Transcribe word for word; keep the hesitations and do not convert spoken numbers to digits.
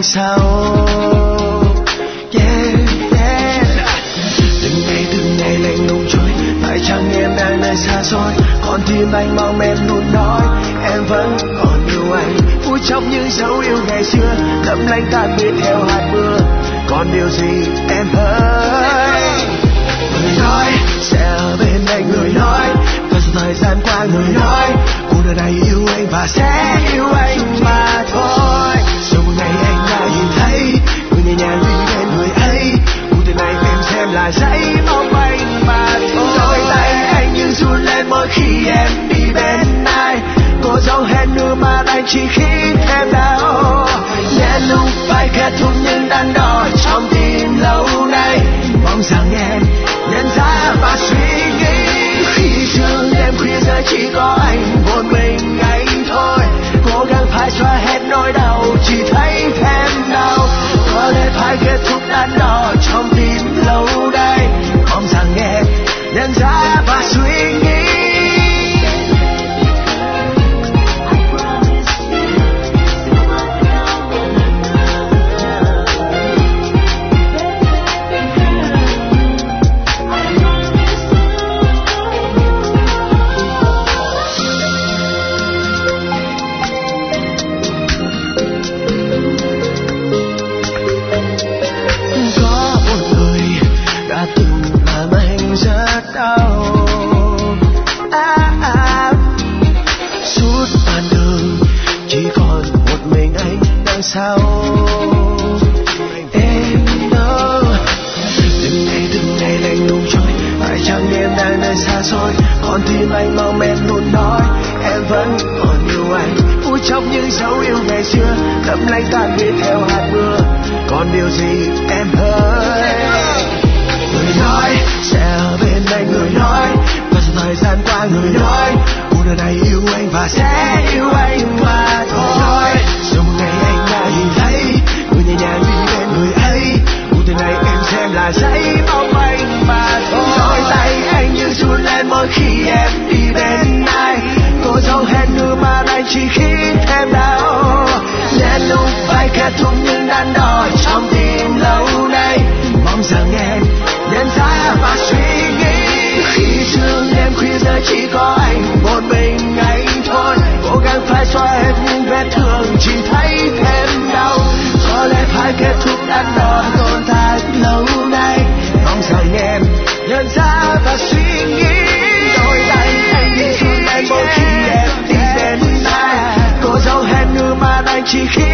sau. Yeah, yeah. Từng ngày từng ngày lạnh lùng trôi, phải chăng em đang nơi xa xôi, con tim anh mong em luôn nói em vẫn còn yêu anh. Phút chốc những dấu yêu ngày xưa lấp lánh tan biến theo hạt mưa, còn điều gì em hỡi. Người nói sẽ ở bên anh, người nói và dù thời gian qua người nói cuộc đời này yêu anh và sẽ yêu anh mà thôi. Rồi một ngày anh đã nhìn thấy người nhẹ nhàng đi bên người ấy, cuộc đời này em xem là giấy mong anh mà thôi. Đôi tay anh như run lên mỗi khi em đi bên ai, có dấu hẹn nữa mà anh chỉ khi thêm đau. Nhẹ lúc phải kết thúc những đắn đo trong tim lâu nay, mong rằng em nhận ra và suy nghĩ. Khi sương đêm khuya giờ chỉ có anh một mình anh thôi, cố gắng phải xóa hết nỗi đau chỉ thấy thêm đau. Có lẽ phải kết thúc đắn đo trong tim lâu nay, mong rằng em nhận ra và suy nghĩ. Sao em đâu từng ngày từng ngày lạnh lùng trôi, phải chăng em đang nơi xa xôi, con tim anh mong em luôn nói em vẫn còn yêu anh. Phút chốc những dấu yêu ngày xưa lấp lánh tan biến theo hạt mưa, còn điều gì em hỡi. Người nói sẽ ở bên anh, người nói và dù thời gian qua người nói cuộc đời này yêu anh và sẽ yêu anh mà thôi. Rồi một ngày anh đã nhìn thấy người nhẹ nhàng đi bên người ấy, cuộc đời này em xem là giấy mong anh mà thôi. Đôi tay anh như run lên mỗi khi em đi bên ai, có dấu hẹn nữa mà anh chỉ khi thêm đau. Nên lúc phải kết thúc những đắn đo trong tim lâu nay, mong rằng em nhận ra và suy nghĩ. Khi sương đêm khuya giờ chỉ có anh một mình anh thôi, cố gắng phải xóa hết những vết thương chỉ thấy thêm đau. Có lẽ phải kết thúc đắn đo tồn tại lâu nay, mong rằng em nhận ra và suy nghĩ. Đôi tay anh đi run lên mỗi khi em đi bên ai, có dấu hẹn nữa mà anh chỉ khi